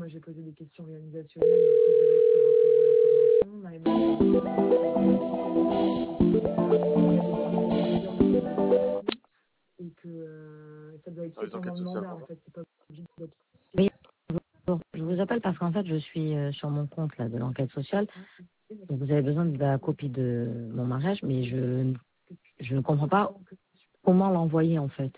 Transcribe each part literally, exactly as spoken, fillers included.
moi j'ai posé des questions organisationnelles, donc je vais essayer de et que euh, ça doit être fait pendant le mandat, en fait, c'est pas obligé d'être... Oui, bonjour. Je vous appelle parce qu'en fait, je suis euh, sur mon compte là, de l'enquête sociale. Donc, vous avez besoin de la copie de mon mariage, mais je, je ne comprends pas comment l'envoyer en fait.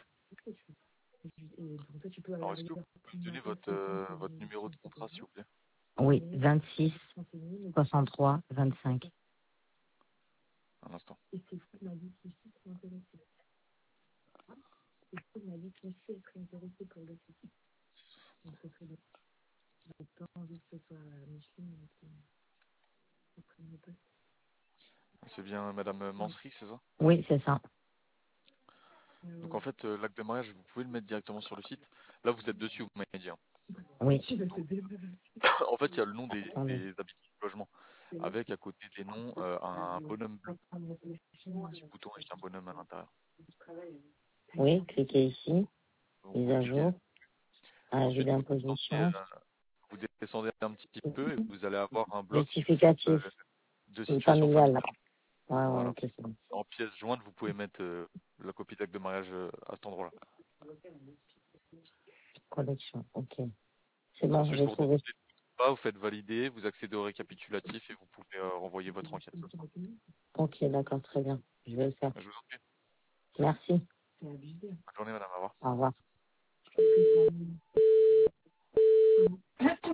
Alors, est-ce que vous pouvez me donner votre, euh, votre numéro de contrat, s'il vous plaît? Oui, vingt-six, soixante-trois, vingt-cinq. Un instant. Et c'est fou, m'a dit qu'il s'y serait intéressé. C'est fou, m'a dit qu'il s'y serait intéressé pour le site. Donc, ce serait bien. J'ai pas envie que ce soit Micheline qui prenne le poste. C'est bien Madame Mansery, c'est ça? Oui, c'est ça. Donc en fait, euh, l'acte de mariage, vous pouvez le mettre directement sur le site. Là, vous êtes dessus, vous m'avez dit. Hein. Oui. Donc, en fait, il y a le nom des, Attendez. des habitants du logement, avec à côté des noms euh, un bonhomme bleu, un petit bouton avec un bonhomme à l'intérieur. Oui, cliquez ici, Donc mise vous à cliquez. jour, ajout Ensuite, vous descendez, d'imposition, euh, vous descendez un petit peu et vous allez avoir un bloc justificatif, euh, de et situation familial. familiale. Ouais, ouais, Voilà. ok, c'est bon. En pièce jointe, vous pouvez mettre euh, la copie d'acte de mariage euh, à cet endroit-là. Collection, ok. C'est bon, Ensuite, j'ai vous redescendez trouvé. tout bas, vous faites valider, vous accédez au récapitulatif et vous pouvez euh, renvoyer votre enquête. Ok, d'accord, très bien. Je vais le faire. Je vous en prie. Merci. Bonne journée, madame. Au revoir. Au revoir.